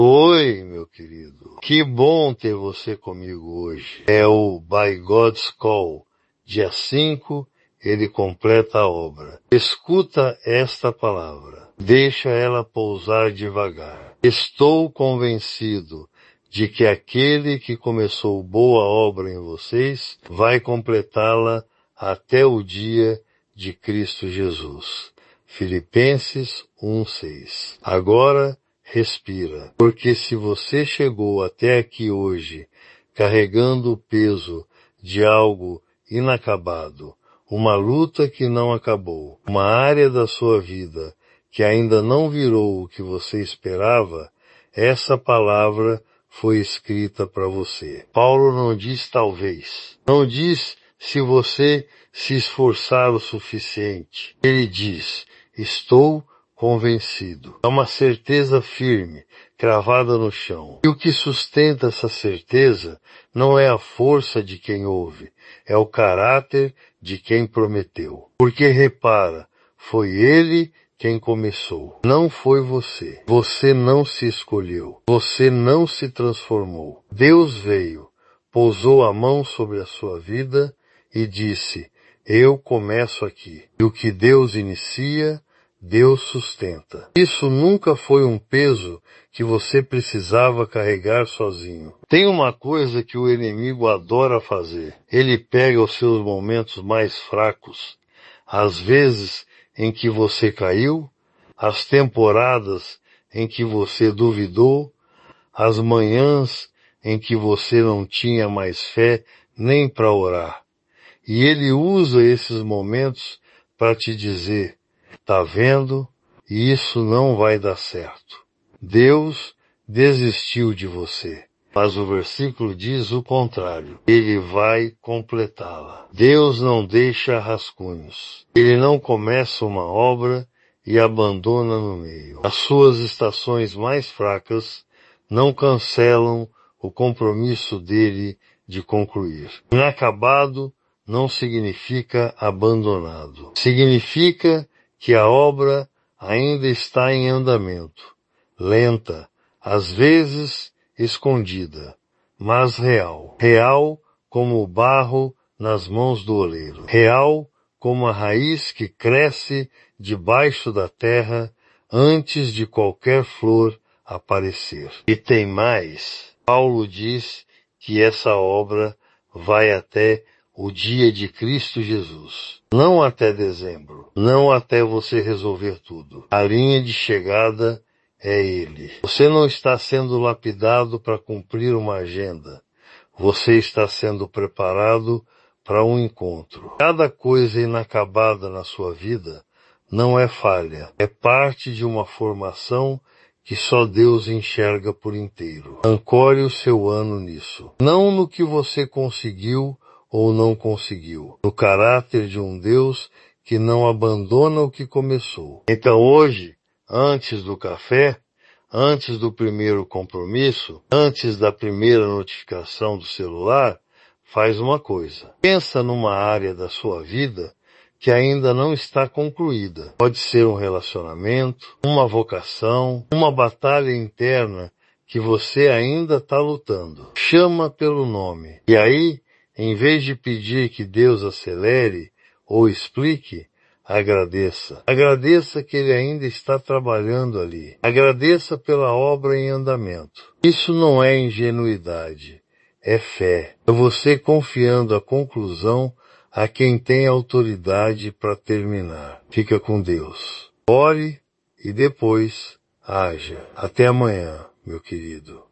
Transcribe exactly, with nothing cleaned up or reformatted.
Oi, meu querido. Que bom ter você comigo hoje. É o By God's Call. Dia cinco, ele completa a obra. Escuta esta palavra. Deixa ela pousar devagar. Estou convencido de que aquele que começou boa obra em vocês vai completá-la até o dia de Cristo Jesus. Filipenses um, seis. Agora, respira, porque se você chegou até aqui hoje carregando o peso de algo inacabado, uma luta que não acabou, uma área da sua vida que ainda não virou o que você esperava, essa palavra foi escrita para você. Paulo não diz talvez, não diz se você se esforçar o suficiente. Ele diz, estou convencido. É uma certeza firme, cravada no chão. E o que sustenta essa certeza não é a força de quem ouve, é o caráter de quem prometeu. Porque repara, foi ele quem começou. Não foi você. Você não se escolheu. Você não se transformou. Deus veio, pousou a mão sobre a sua vida e disse, eu começo aqui. E o que Deus inicia, Deus sustenta. Isso nunca foi um peso que você precisava carregar sozinho. Tem uma coisa que o inimigo adora fazer. Ele pega os seus momentos mais fracos, as vezes em que você caiu, as temporadas em que você duvidou, as manhãs em que você não tinha mais fé nem para orar. E ele usa esses momentos para te dizer, tá vendo? Isso não vai dar certo. Deus desistiu de você. Mas o versículo diz o contrário. Ele vai completá-la. Deus não deixa rascunhos. Ele não começa uma obra e abandona no meio. As suas estações mais fracas não cancelam o compromisso dele de concluir. Inacabado não significa abandonado. Significa que a obra ainda está em andamento, lenta, às vezes escondida, mas real. Real como o barro nas mãos do oleiro. Real como a raiz que cresce debaixo da terra antes de qualquer flor aparecer. E tem mais. Paulo diz que essa obra vai até o dia de Cristo Jesus. Não até dezembro. Não até você resolver tudo. A linha de chegada é Ele. Você não está sendo lapidado para cumprir uma agenda. Você está sendo preparado para um encontro. Cada coisa inacabada na sua vida não é falha. É parte de uma formação que só Deus enxerga por inteiro. Ancore o seu ano nisso. Não no que você conseguiu ou não conseguiu. No caráter de um Deus que não abandona o que começou. Então hoje, antes do café, antes do primeiro compromisso, antes da primeira notificação do celular, faz uma coisa. Pensa numa área da sua vida que ainda não está concluída. Pode ser um relacionamento, uma vocação, uma batalha interna que você ainda está lutando. Chama pelo nome. E aí, em vez de pedir que Deus acelere ou explique, agradeça. Agradeça que Ele ainda está trabalhando ali. Agradeça pela obra em andamento. Isso não é ingenuidade, é fé. É você confiando a conclusão a quem tem autoridade para terminar. Fica com Deus. Ore e depois haja. Até amanhã, meu querido.